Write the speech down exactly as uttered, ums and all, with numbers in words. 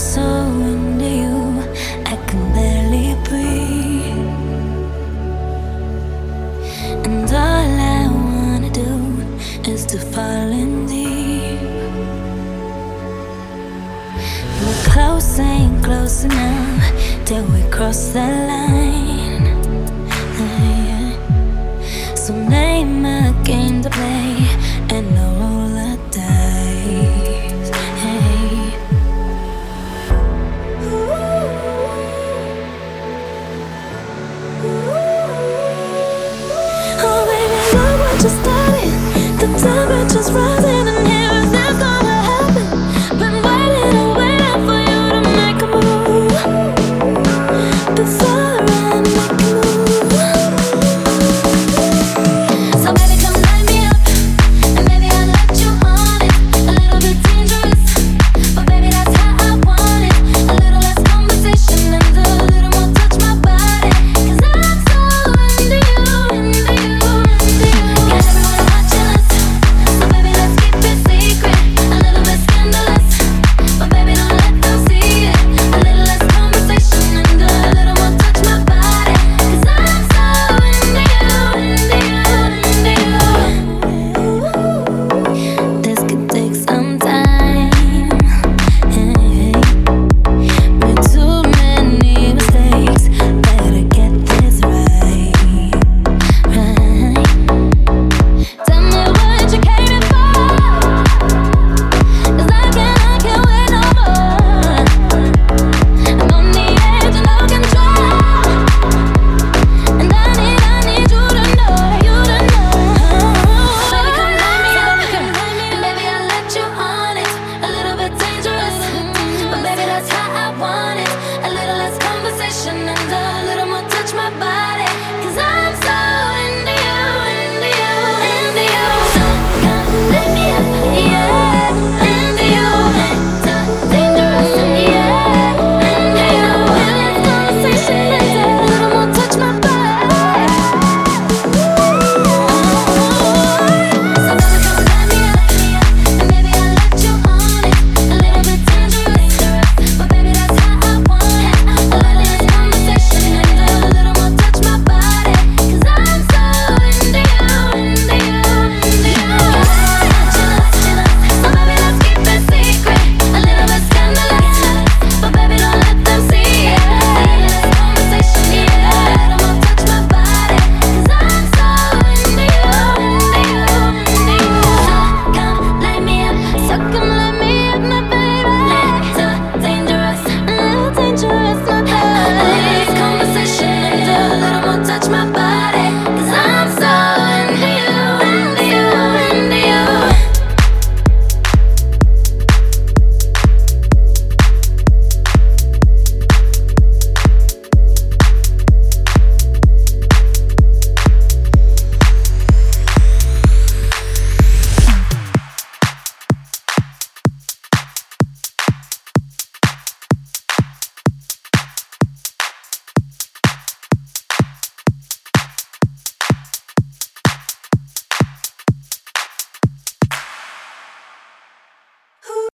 so into you, I can barely breathe. And all I wanna do is to fall in deep. We're close, ain't close enough till we cross the line. Yeah. So name a game to play and I'll roll the dice. Hey. Oh baby, look what you started. The temperature